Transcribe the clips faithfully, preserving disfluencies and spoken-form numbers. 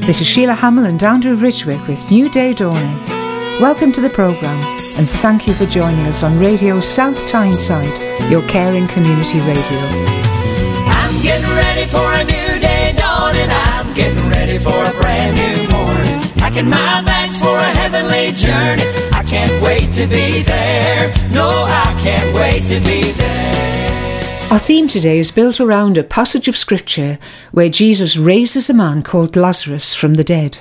This is Sheila Hamill and Andrew Ridgwick with New Day Dawning. Welcome to the programme and thank you for joining us on Radio South Tyneside, your caring community radio. I'm getting ready for a new day dawning. I'm getting ready for a brand new morning. Packing my bags for a heavenly journey. I can't wait to be there. No, I can't wait to be there. Our theme today is built around a passage of scripture where Jesus raises a man called Lazarus from the dead.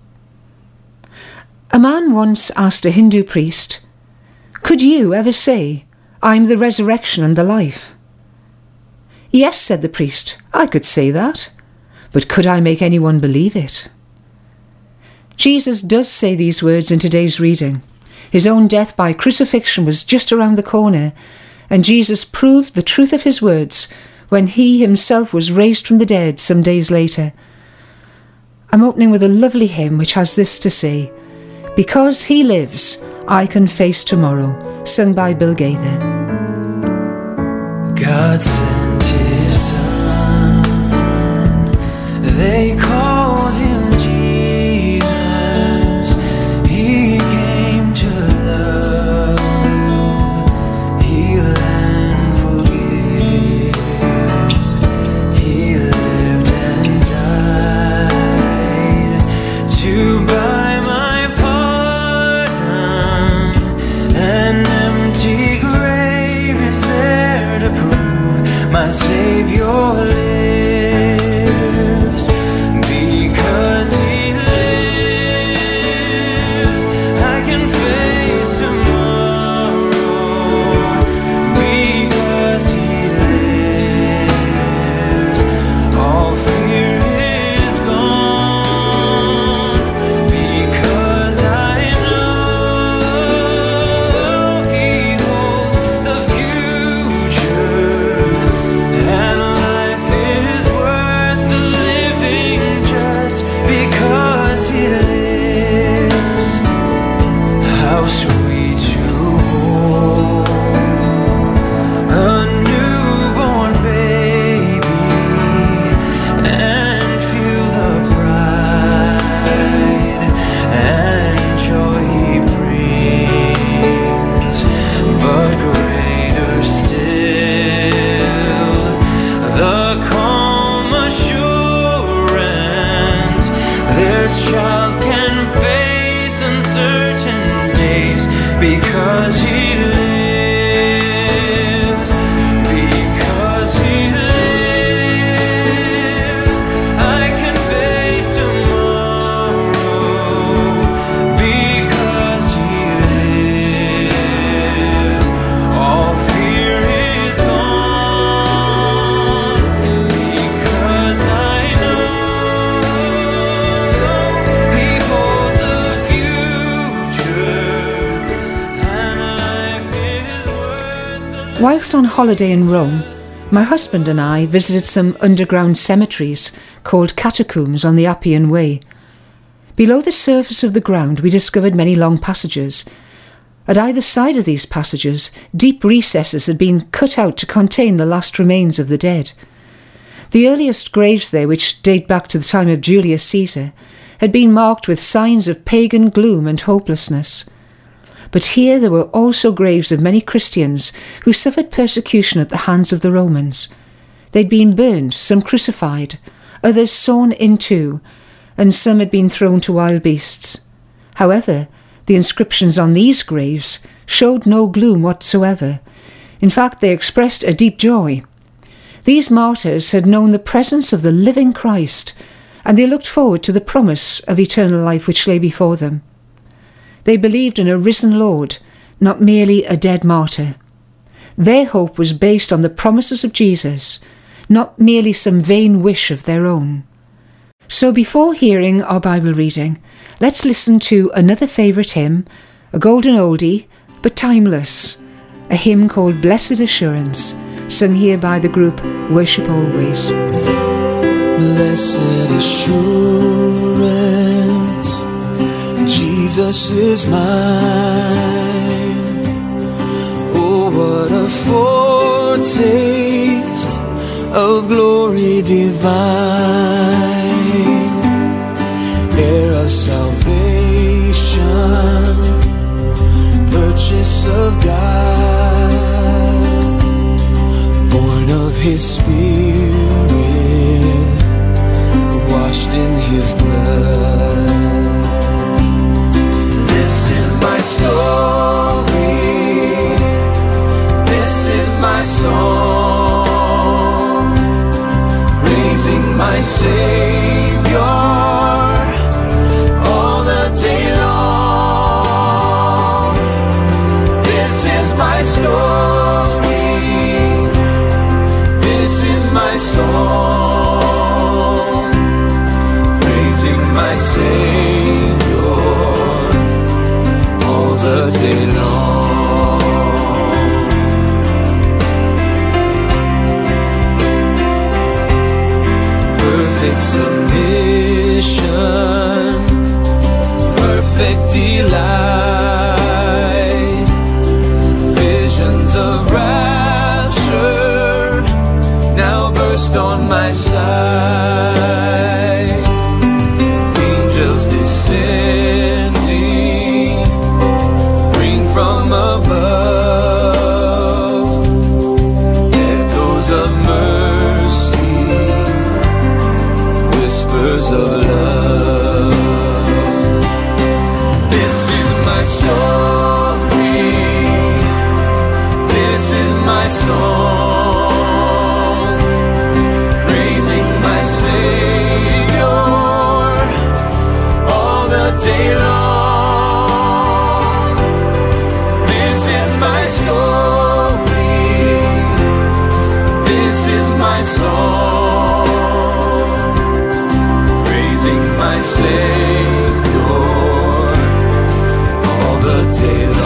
A man once asked a Hindu priest, "Could you ever say, 'I'm the resurrection and the life'?" "Yes," said the priest, "I could say that, but could I make anyone believe it?" Jesus does say these words in today's reading. His own death by crucifixion was just around the corner, and Jesus proved the truth of his words when he himself was raised from the dead some days later. I'm opening with a lovely hymn which has this to say: "Because he lives, I can face tomorrow," sung by Bill Gaither. God sent his son, they called him Jesus. He came to love, heal and forgive. He lived and died to buy my pardon. An empty grave is there to prove my Savior lives. Because he lives, I can face tomorrow. Because he lives, all fear is gone. Because I know he holds the future, and life is worth the living just because he lives. How sweet to hold a newborn baby and feel the pride and joy he brings. But greater still, the calm assurance this child can face uncertain days because he lives. Because he lives, I can face tomorrow. Because he lives, all fear is gone. Because I know he holds the future, and life is worth the Whilst on holiday in Rome, my husband and I visited some underground cemeteries called catacombs on the Appian Way. Below the surface of the ground we discovered many long passages. At either side of these passages, deep recesses had been cut out to contain the last remains of the dead. The earliest graves there, which date back to the time of Julius Caesar, had been marked with signs of pagan gloom and hopelessness. But here there were also graves of many Christians who suffered persecution at the hands of the Romans. They'd been burned, some crucified, others sawn in two, and some had been thrown to wild beasts. However, the inscriptions on these graves showed no gloom whatsoever. In fact, they expressed a deep joy. These martyrs had known the presence of the living Christ, and they looked forward to the promise of eternal life which lay before them. They believed in a risen Lord, not merely a dead martyr. Their hope was based on the promises of Jesus, not merely some vain wish of their own. So before hearing our Bible reading, let's listen to another favourite hymn, a golden oldie, but timeless, a hymn called Blessed Assurance, sung here by the group Worship Always. Blessed assurance, Jesus is mine. Oh, what a foretaste of glory divine. promise of God, born of His Spirit, washed in His blood. This is my story, this is my song, praising my Savior all the day long. This is my story, this is my song, praising my Savior all the day long. Perfect submission, perfect delight, visions of rapture now burst on my sight. Angels descending, ring from above, echoes of mercy, whispers of love. This is my story, this is my song, praising my Savior all the day long. This is my story, this is my song, praising my Savior all the day long.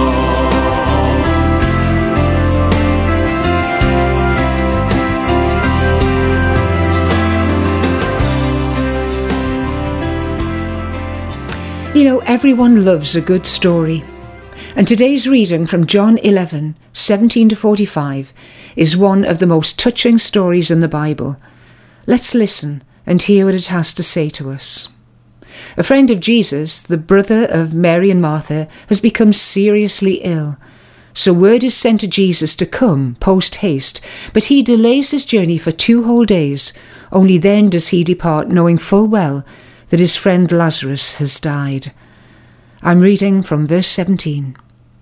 You know, everyone loves a good story. And today's reading from John eleven, seventeen to forty-five is one of the most touching stories in the Bible. Let's listen and hear what it has to say to us. A friend of Jesus, the brother of Mary and Martha, has become seriously ill. So word is sent to Jesus to come post-haste, but he delays his journey for two whole days. Only then does he depart, knowing full well that his friend Lazarus has died. I'm reading from verse seventeen.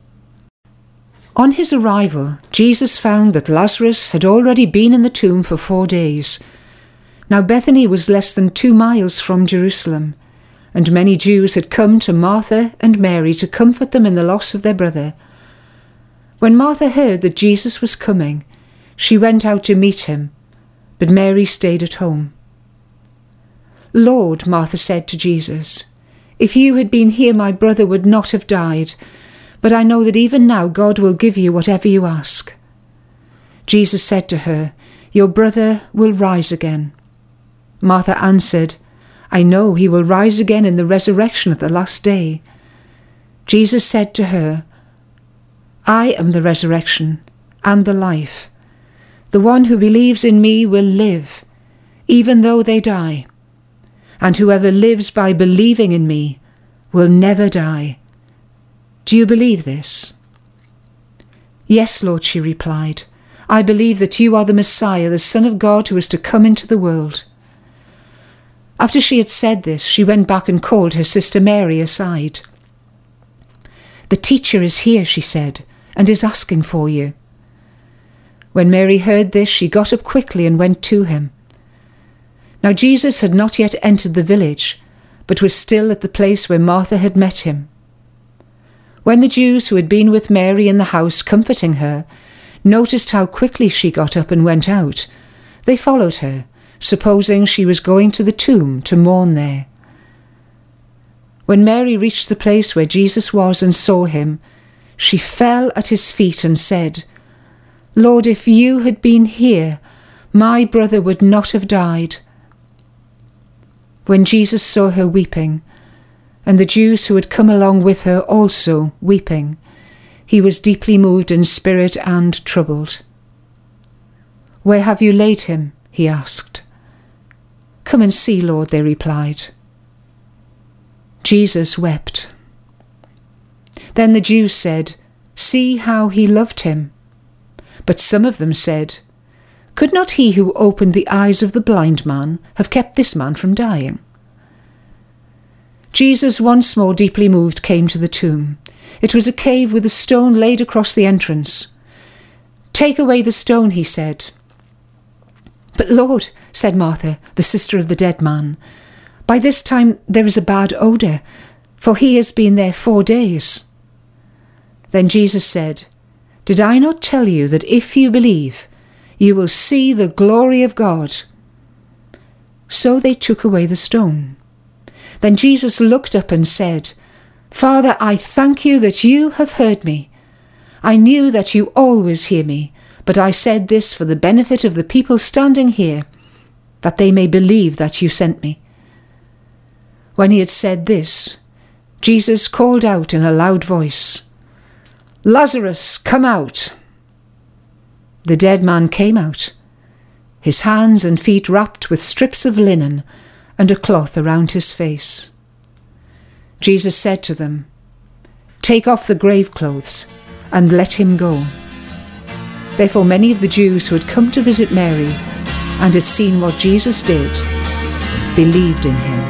On his arrival, Jesus found that Lazarus had already been in the tomb for four days. Now Bethany was less than two miles from Jerusalem, and many Jews had come to Martha and Mary to comfort them in the loss of their brother. When Martha heard that Jesus was coming, she went out to meet him, but Mary stayed at home. "Lord," Martha said to Jesus, "if you had been here, my brother would not have died. But I know that even now God will give you whatever you ask." Jesus said to her, "Your brother will rise again." Martha answered, "I know he will rise again in the resurrection at the last day." Jesus said to her, "I am the resurrection and the life. The one who believes in me will live, even though they die. And whoever lives by believing in me will never die. Do you believe this?" "Yes, Lord," she replied. "I believe that you are the Messiah, the Son of God who is to come into the world." After she had said this, she went back and called her sister Mary aside. "The teacher is here," she said, "and is asking for you." When Mary heard this, she got up quickly and went to him. Now Jesus had not yet entered the village, but was still at the place where Martha had met him. When the Jews who had been with Mary in the house comforting her noticed how quickly she got up and went out, they followed her, supposing she was going to the tomb to mourn there. When Mary reached the place where Jesus was and saw him, she fell at his feet and said, "Lord, if you had been here, my brother would not have died." When Jesus saw her weeping, and the Jews who had come along with her also weeping, he was deeply moved in spirit and troubled. "Where have you laid him?" he asked. "Come and see, Lord," they replied. Jesus wept. Then the Jews said, See how he loved him. But some of them said, Could not he who opened the eyes of the blind man have kept this man from dying? Jesus, once more deeply moved, came to the tomb. It was a cave with a stone laid across the entrance. Take away the stone, he said. But Lord, said Martha, the sister of the dead man, by this time there is a bad odour, for he has been there four days. Then Jesus said, Did I not tell you that if you believe, you will see the glory of God? So they took away the stone. Then Jesus looked up and said, Father, I thank you that you have heard me. I knew that you always hear me, but I said this for the benefit of the people standing here, that they may believe that you sent me. When he had said this, Jesus called out in a loud voice, Lazarus, come out! The dead man came out, his hands and feet wrapped with strips of linen and a cloth around his face. Jesus said to them, Take off the grave clothes and let him go. Therefore many of the Jews who had come to visit Mary and had seen what Jesus did believed in him.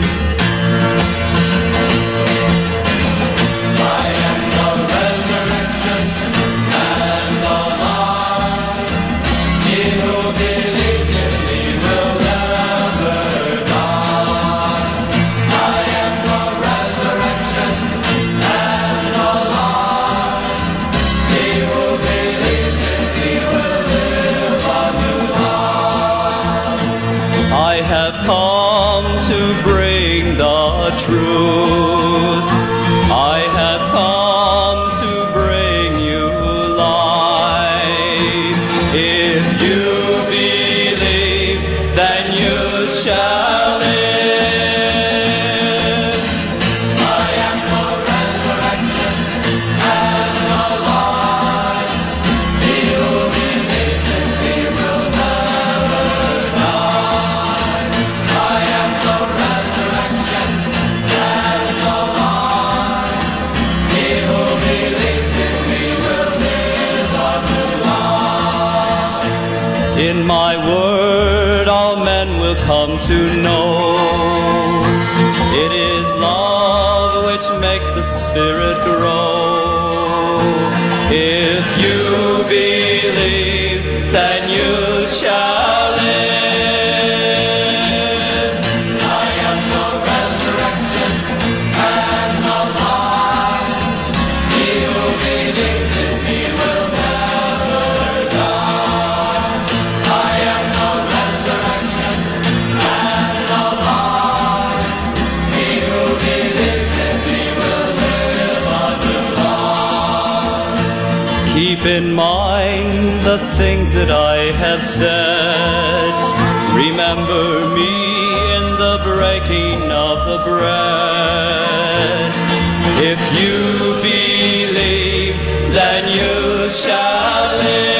In my word all men will come to know it is love which makes the Spirit grow. If you believe, then you shall live. I am the resurrection and the life. He who believes in me will never die. I am the resurrection and the life. He who believes in me will live unto life. Keep in mind the things that I have said. Remember me in the breaking of the bread. If you believe, then you shall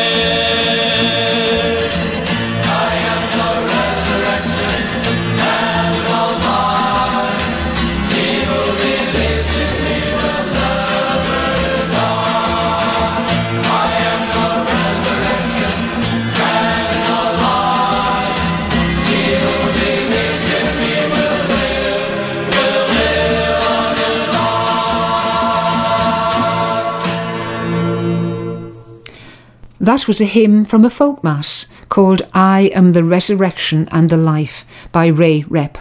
live. I am the resurrection and the life. He who believes in me will never die. I am the resurrection and the life. He who believes in me will live, will live unto life. That was a hymn from a folk mass called I Am the Resurrection and the Life by Ray Rep.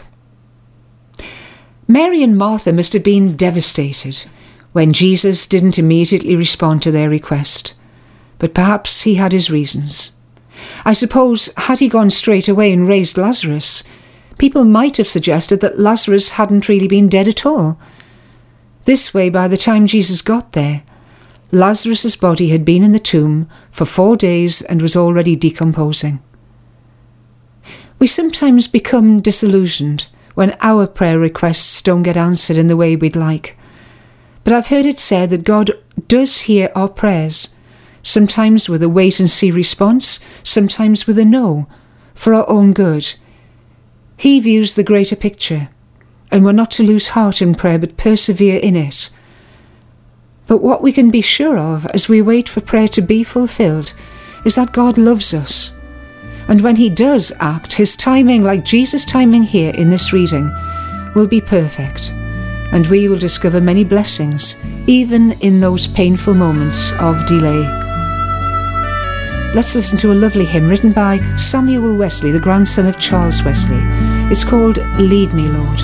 Mary and Martha must have been devastated when Jesus didn't immediately respond to their request, but perhaps he had his reasons. I suppose had he gone straight away and raised Lazarus, people might have suggested that Lazarus hadn't really been dead at all. This way, by the time Jesus got there, Lazarus's body had been in the tomb for four days and was already decomposing. We sometimes become disillusioned when our prayer requests don't get answered in the way we'd like. But I've heard it said that God does hear our prayers, sometimes with a wait-and-see response, sometimes with a no, for our own good. He views the greater picture, and we're not to lose heart in prayer but persevere in it. But what we can be sure of as we wait for prayer to be fulfilled is that God loves us. And when he does act, his timing, like Jesus' timing here in this reading, will be perfect. And we will discover many blessings, even in those painful moments of delay. Let's listen to a lovely hymn written by Samuel Wesley, the grandson of Charles Wesley. It's called Lead Me, Lord.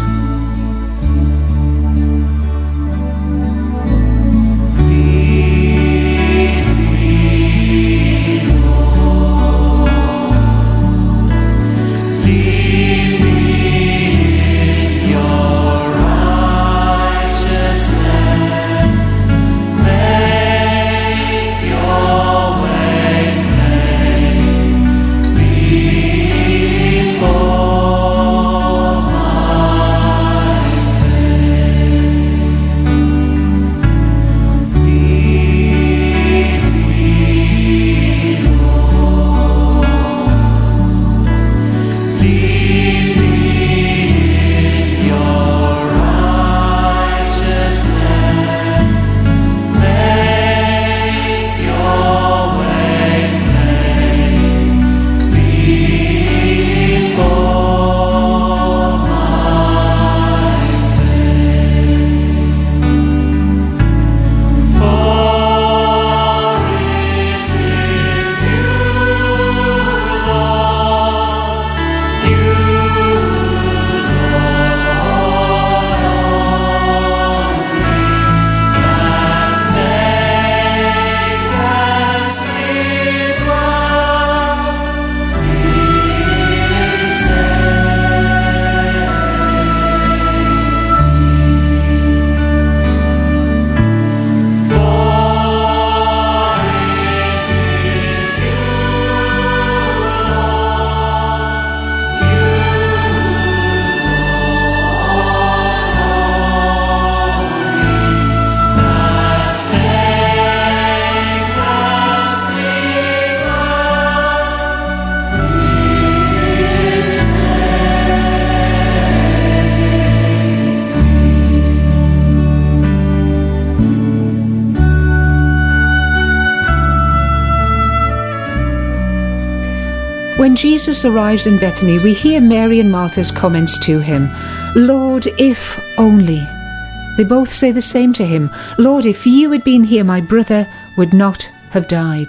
When Jesus arrives in Bethany, we hear Mary and Martha's comments to him. Lord, if only. They both say the same to him. Lord, if you had been here, my brother would not have died.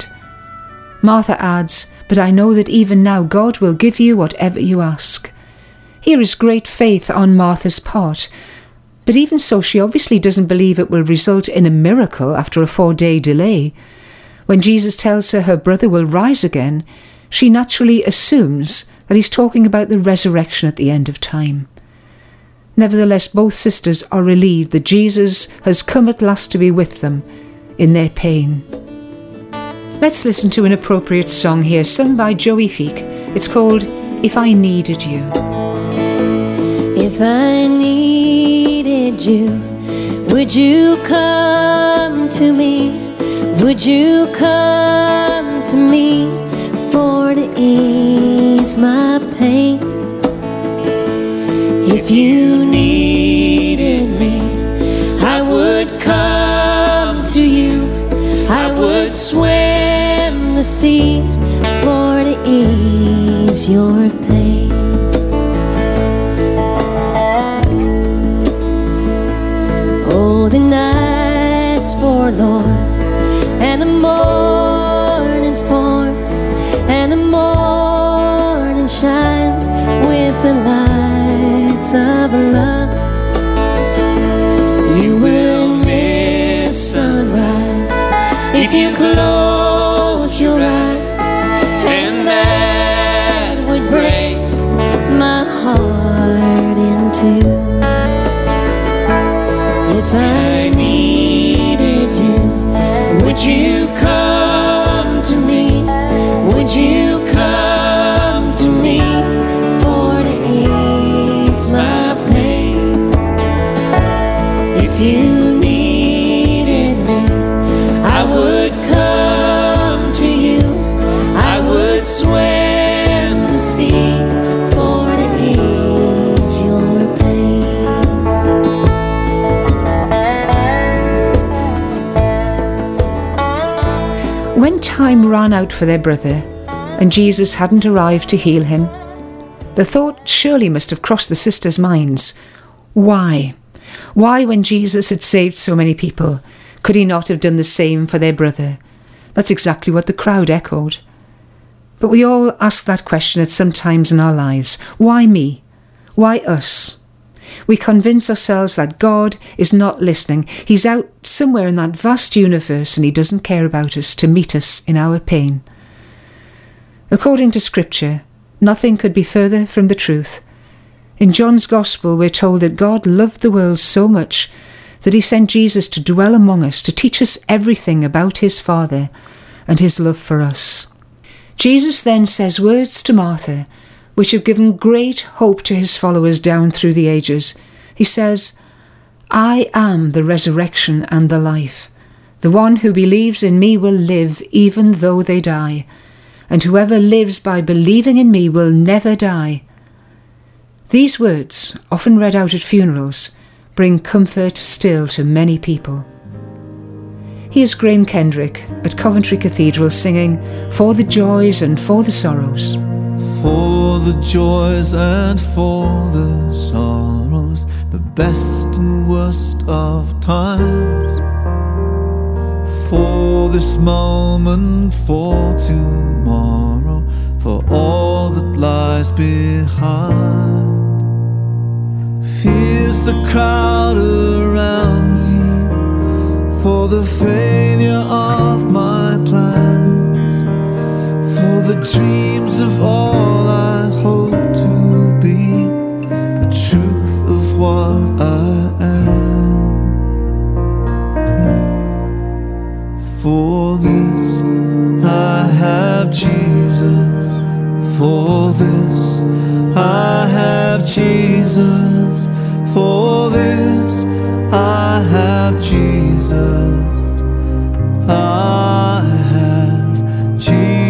Martha adds, but I know that even now God will give you whatever you ask. Here is great faith on Martha's part. But even so, she obviously doesn't believe it will result in a miracle after a four-day delay. When Jesus tells her her brother will rise again, she naturally assumes that he's talking about the resurrection at the end of time. Nevertheless, both sisters are relieved that Jesus has come at last to be with them in their pain. Let's listen to an appropriate song here, sung by Joey Feek. It's called If I Needed You. If I needed you, would you come to me? Would you come to me for to ease my pain? If you needed me, I would come to you. I would swim the sea for to ease your pain. Oh, the night's forlorn and the morning's born, and the morning shines with the lights of love. You will miss sunrise if you close your eyes, and that would break my heart in two. If I needed you, would you come to me? Would you come to me for to ease my pain? If you needed me, I would come to you. I would swim the sea for to ease your pain. time ran out for their brother, and Jesus hadn't arrived to heal him. The thought surely must have crossed the sisters' minds. Why? Why, when Jesus had saved so many people, could he not have done the same for their brother? That's exactly what the crowd echoed. But we all ask that question at some times in our lives. Why me? Why us? We convince ourselves that God is not listening. He's out somewhere in that vast universe and he doesn't care about us to meet us in our pain. According to Scripture, nothing could be further from the truth. In John's Gospel, we're told that God loved the world so much that he sent Jesus to dwell among us, to teach us everything about his Father and his love for us. Jesus then says words to Martha which have given great hope to his followers down through the ages. He says, "I am the resurrection and the life. The one who believes in me will live even though they die, and whoever lives by believing in me will never die." These words, often read out at funerals, bring comfort still to many people. Here's Graham Kendrick at Coventry Cathedral singing "For the Joys and for the Sorrows." For the joys and for the sorrows, the best and worst of times, for this moment, for tomorrow, for all that lies behind. Fears the crowd around me, for the failure of my plans, for the dreams of all I hope to be, the truth of what I am. For this I have Jesus, for this I have Jesus, for this I have Jesus, I have Jesus.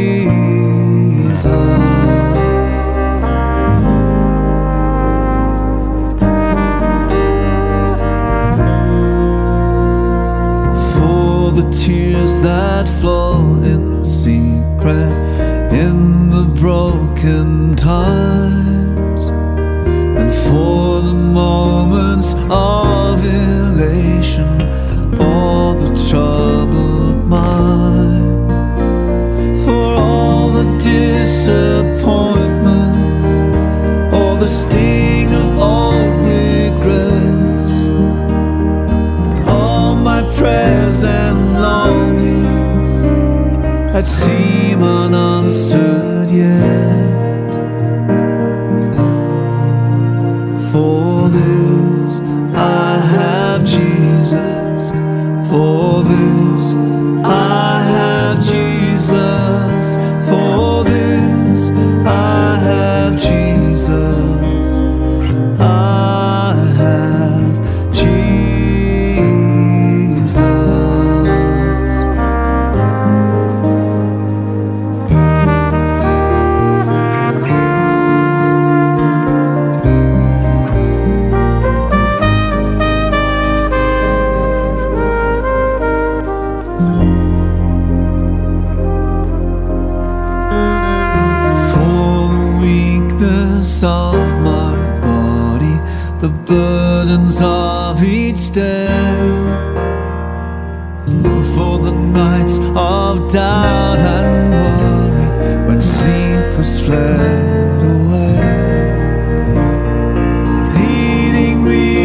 For the tears that flow in secret in the broken times, and for the moments of elation, all the troubled mind, for all the disappointments, all the sting of old regrets, all my prayers and longings that seem unanswered yet. For this I have Jesus, for this I have Jesus, for this I have Jesus, I have Jesus. Of my body, the burdens of each day, for the nights of doubt and worry when sleep has fled away, needing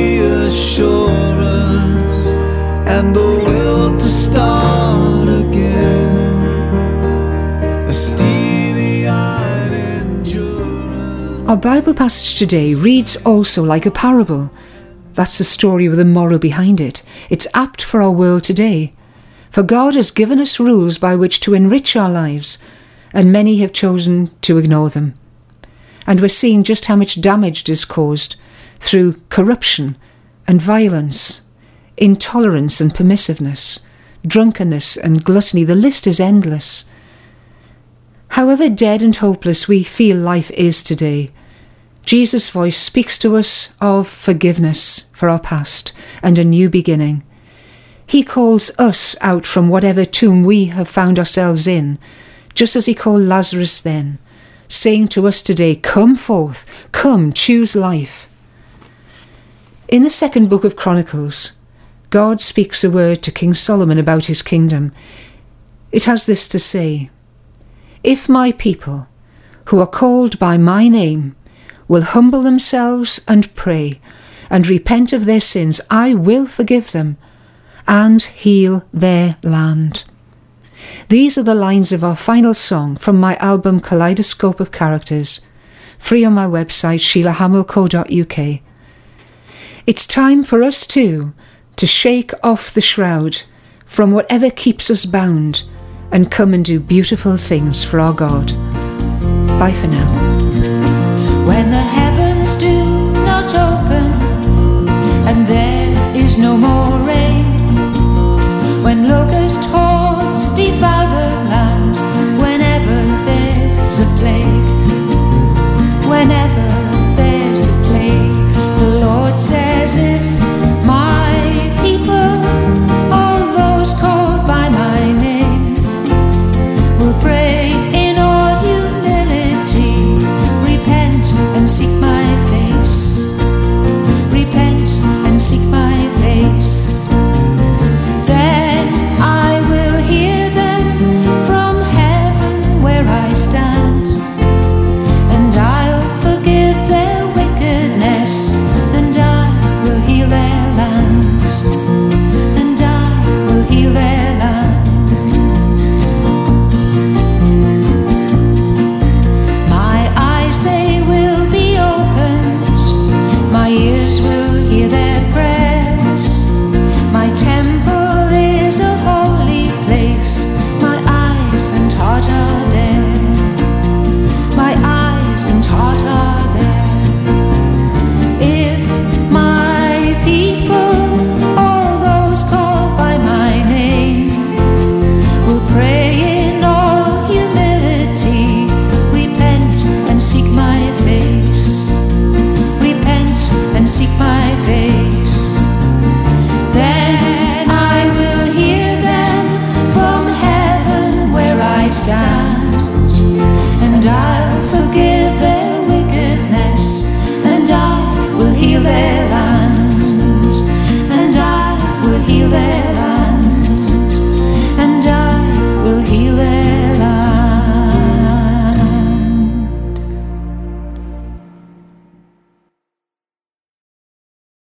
reassurance and the will to start again, a steely-eyed endurance. Our Bible passage today reads also like a parable. That's the story with a moral behind it. It's apt for our world today. For God has given us rules by which to enrich our lives, and many have chosen to ignore them. And we're seeing just how much damage is caused through corruption and violence, intolerance and permissiveness, drunkenness and gluttony. The list is endless. However dead and hopeless we feel life is today, Jesus' voice speaks to us of forgiveness for our past and a new beginning. He calls us out from whatever tomb we have found ourselves in, just as he called Lazarus then, saying to us today, come forth, come, choose life. In the second book of Chronicles, God speaks a word to King Solomon about his kingdom. It has this to say, if my people, who are called by my name, will humble themselves and pray, and repent of their sins, I will forgive them, and heal their land. These are the lines of our final song from my album Kaleidoscope of Characters, free on my website sheila hamill co dot u k. It's time for us too to shake off the shroud from whatever keeps us bound and come and do beautiful things for our God. Bye for now. When the heavens do not open and there is no more